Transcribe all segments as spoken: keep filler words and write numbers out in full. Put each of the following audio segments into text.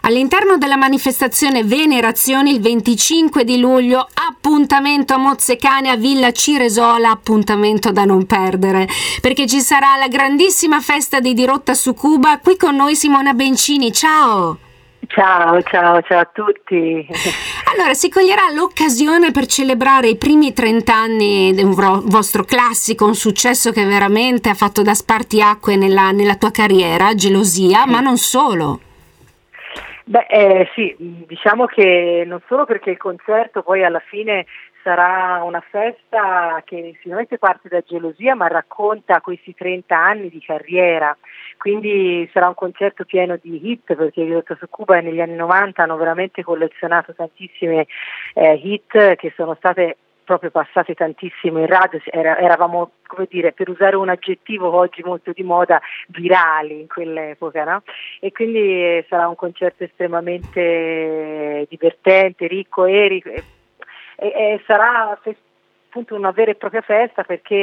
All'interno della manifestazione Venerazioni il venticinque di luglio, appuntamento a Mozzecane a Villa Ciresola, appuntamento da non perdere, perché ci sarà la grandissima festa di Dirotta su Cuba. Qui con noi Simona Bencini, ciao! Ciao, ciao, ciao a tutti. Allora, si coglierà l'occasione per celebrare i primi trenta anni di un vo- vostro classico, un successo che veramente ha fatto da spartiacque nella, nella tua carriera, Gelosia, Sì. ma non solo. Beh, eh, sì, diciamo che non solo perché il concerto poi alla fine sarà una festa che sicuramente parte da Gelosia, ma racconta questi trenta anni di carriera, quindi sarà un concerto pieno di hit, perché Dirotta su Cuba negli anni novanta hanno veramente collezionato tantissime eh, hit che sono state proprio passate tantissimo in radio. Era, eravamo, come dire, per usare un aggettivo oggi molto di moda, virali in quell'epoca, no? E quindi sarà un concerto estremamente divertente, ricco e, e, e sarà fe- appunto una vera e propria festa, perché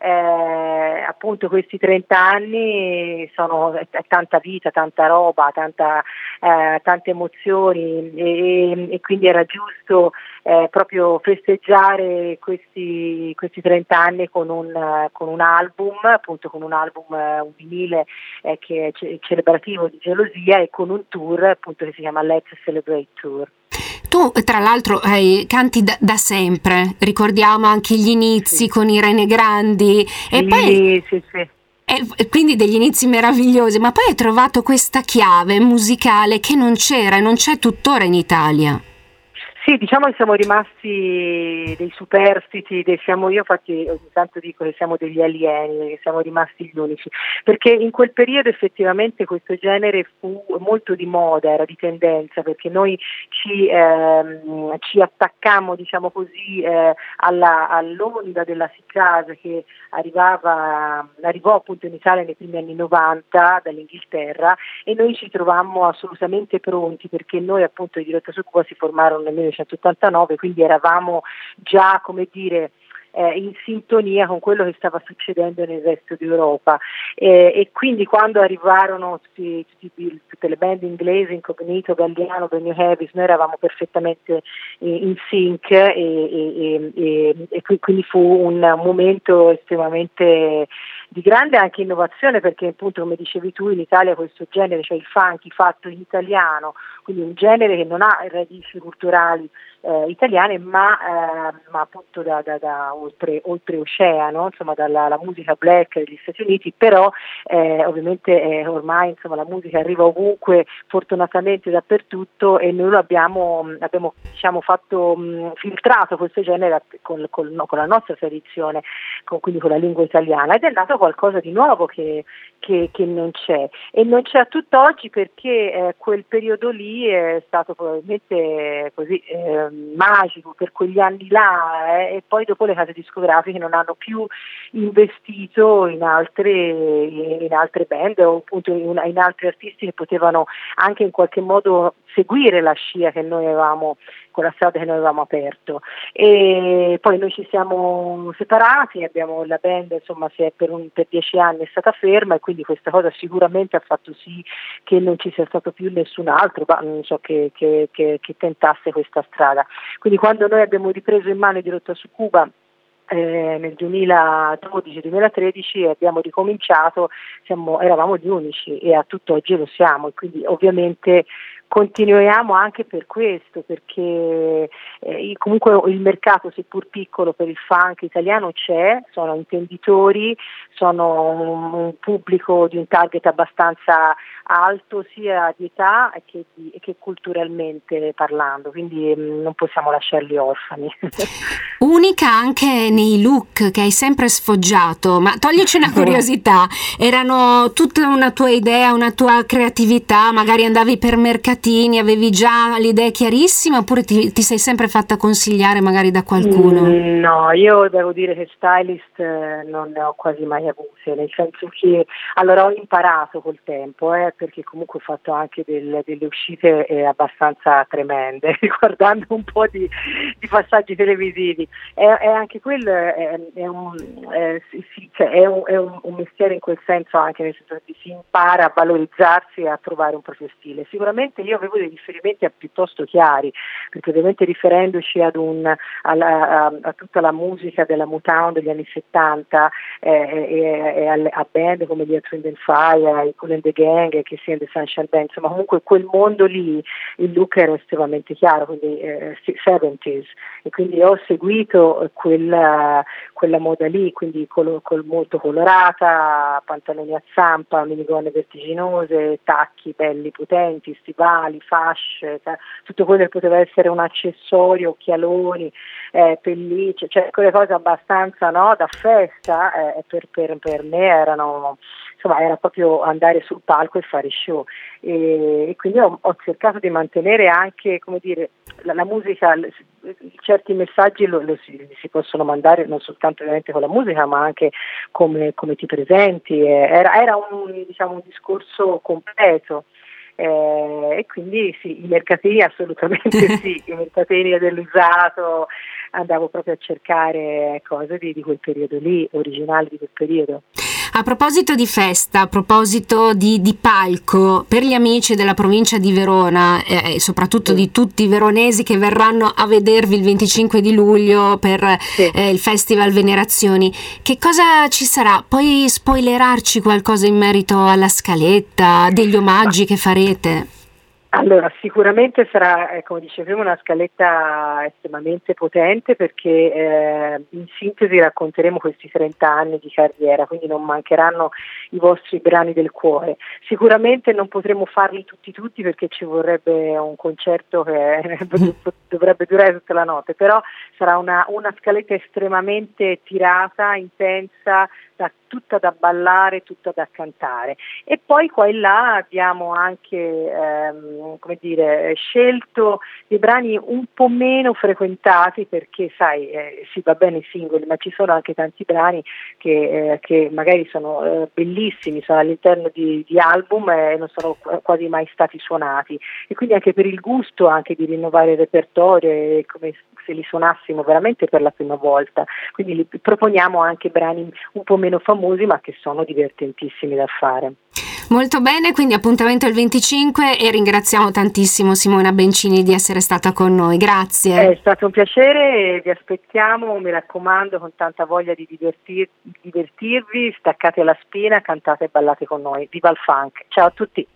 eh, appunto questi trenta anni sono è, è tanta vita, tanta roba, tanta, eh, tante emozioni e, e quindi era giusto eh, proprio festeggiare questi, questi trenta anni con un, con un album, appunto con un album, eh, un vinile eh, che è ce- celebrativo di Gelosia, e con un tour appunto che si chiama Let's Celebrate Tour. Tu, tra l'altro, eh, canti da, da sempre, ricordiamo anche gli inizi Sì. con Irene Grandi, Sì, e poi sì, sì. e quindi degli inizi meravigliosi, ma poi hai trovato questa chiave musicale che non c'era e non c'è tuttora in Italia. Sì, diciamo che siamo rimasti dei superstiti, dei, siamo, io infatti ogni tanto dico che siamo degli alieni, che siamo rimasti gli unici, perché in quel periodo effettivamente questo genere fu molto di moda, era di tendenza, perché noi ci, ehm, ci attaccammo, diciamo così, eh, alla, all'onda della sea jazz che arrivava, arrivò appunto in Italia nei primi anni novanta dall'Inghilterra, e noi ci trovammo assolutamente pronti, perché noi appunto di Dirotta su Cuba si formarono nel millenovecentottantanove, quindi eravamo già, come dire, eh, in sintonia con quello che stava succedendo nel resto d'Europa, eh, e quindi quando arrivarono tutti, tutti, tutte le band inglesi, Incognito, Galliano, The New Heavies, noi eravamo perfettamente eh, in sync, e, e, e, e quindi fu un momento estremamente di grande anche innovazione, perché appunto, come dicevi tu, in Italia questo genere, cioè il funky fatto in italiano, quindi un genere che non ha radici culturali eh, italiane, ma, eh, ma appunto da, da, da oltre, oltreoceano, insomma dalla la musica black degli Stati Uniti, però eh, ovviamente eh, ormai insomma la musica arriva ovunque, fortunatamente dappertutto, e noi lo abbiamo, abbiamo diciamo fatto mh, filtrato questo genere con, con, no, con la nostra tradizione, con, quindi con la lingua italiana, ed è nato qualcosa di nuovo che, che, che non c'è, e non c'è a tutt'oggi, perché eh, quel periodo lì è stato probabilmente così eh, magico per quegli anni là, eh, e poi dopo le case discografiche non hanno più investito in altre, in altre band o appunto in, in altri artisti che potevano anche in qualche modo seguire la scia che noi avevamo, con la strada che noi avevamo aperto. E poi noi ci siamo separati, abbiamo la band, insomma, si è per, un, per dieci anni è stata ferma, e quindi questa cosa sicuramente ha fatto sì che non ci sia stato più nessun altro, ma non so, che, che, che, che tentasse questa strada. Quindi quando noi abbiamo ripreso in mano Dirotta su Cuba eh, nel duemiladodici duemilatredici, abbiamo ricominciato, siamo, eravamo gli unici, e a tutt'oggi lo siamo, e quindi ovviamente continuiamo anche per questo, perché eh, comunque il mercato, seppur piccolo, per il funk italiano c'è, sono intenditori, sono un, un pubblico di un target abbastanza alto sia di età che, di, che culturalmente parlando, quindi mh, non possiamo lasciarli orfani. Unica anche nei look che hai sempre sfoggiato, ma toglici una curiosità, erano tutta una tua idea, una tua creatività, magari andavi per mercatini, avevi già le idee chiarissime, oppure ti, ti sei sempre fatta consigliare magari da qualcuno? Mm, no, io devo dire che stylist eh, non ne ho quasi mai avute, nel senso che allora ho imparato col tempo, eh, perché comunque ho fatto anche del, delle uscite eh, abbastanza tremende, riguardando un po' di, di passaggi televisivi. È, è anche quello, è, è, un, eh, sì, cioè è, un, è un, un mestiere in quel senso, anche nel senso che si impara a valorizzarsi e a trovare un proprio stile. Sicuramente io io avevo dei riferimenti a piuttosto chiari, perché ovviamente riferendoci ad un, alla, a, a tutta la musica della Motown degli anni settanta eh, e, e alle, a band come gli Earth, Wind and Fire, i Kool and the Gang, che sia The Sunshine Band, insomma comunque quel mondo lì il look era estremamente chiaro, quindi eh, settanta, e quindi ho seguito quella, quella moda lì, quindi col, col molto colorata, pantaloni a zampa, minigonne vertiginose, tacchi belli potenti, stivali, fasce, tutto quello che poteva essere un accessorio, occhialoni, eh, pellicce, cioè quelle cose abbastanza, no, da festa, eh, per, per, per me erano, insomma, era proprio andare sul palco e fare show, e, e quindi ho, ho cercato di mantenere anche, come dire, la, la musica, le, certi messaggi lo, lo si, si possono mandare non soltanto ovviamente con la musica, ma anche come, come ti presenti, eh, era, era un, diciamo, un discorso completo. Eh, e quindi sì, i mercatini assolutamente sì, i mercatini dell'usato, andavo proprio a cercare cose di, di quel periodo lì, originali di quel periodo. A proposito di festa, a proposito di, di palco, per gli amici della provincia di Verona e eh, soprattutto sì. di tutti i veronesi che verranno a vedervi il venticinque di luglio per sì. eh, il Festival Venerazioni, che cosa ci sarà? Puoi spoilerarci qualcosa in merito alla scaletta, degli omaggi Ma... che farete? Allora, sicuramente sarà, eh, come dicevo prima, una scaletta estremamente potente, perché eh, in sintesi racconteremo questi trenta anni di carriera, quindi non mancheranno i vostri brani del cuore. Sicuramente non potremo farli tutti tutti, perché ci vorrebbe un concerto che dovrebbe durare tutta la notte, però sarà una, una scaletta estremamente tirata, intensa, da, tutta da ballare, tutta da cantare. E poi qua e là abbiamo anche ehm, come dire, scelto dei brani un po' meno frequentati, perché sai, eh, si va bene i singoli, ma ci sono anche tanti brani che, eh, che magari sono eh, bellissimi, sono all'interno di, di album e non sono quasi mai stati suonati, e quindi anche per il gusto anche di rinnovare il repertorio, e come se li suonassimo veramente per la prima volta, quindi li proponiamo anche brani un po' meno famosi ma che sono divertentissimi da fare. Molto bene, quindi appuntamento il venticinque, e ringraziamo tantissimo Simona Bencini di essere stata con noi, grazie. È stato un piacere, vi aspettiamo, mi raccomando, con tanta voglia di divertir- divertirvi, staccate la spina, cantate e ballate con noi. Viva il funk, ciao a tutti.